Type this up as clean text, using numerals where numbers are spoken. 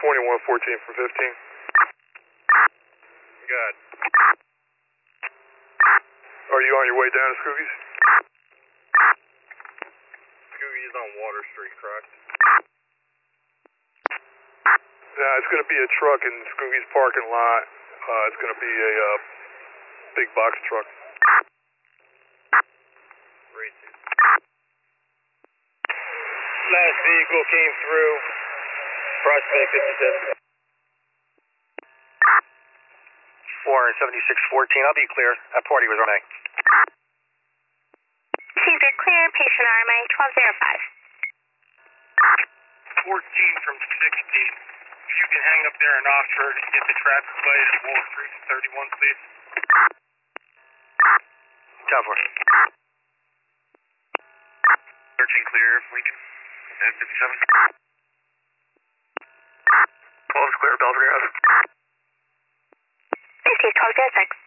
2114 from 15. Good. Are you on your way down to Skoogie's? Skoogie's on Water Street, correct? It's going to be a truck in Skoogie's parking lot. It's going to be a big box truck. Last vehicle came through. Prospect 57. 47614. I'll be clear. That party was running. Caesar clear. Patient RMA 1205. 14 from 16. If you can hang up there in Oxford and get the traffic light at Wall Street 31, please. Cover. Searching clear, Lincoln. 57. 12 is clear, Belvedere. Receive 1206.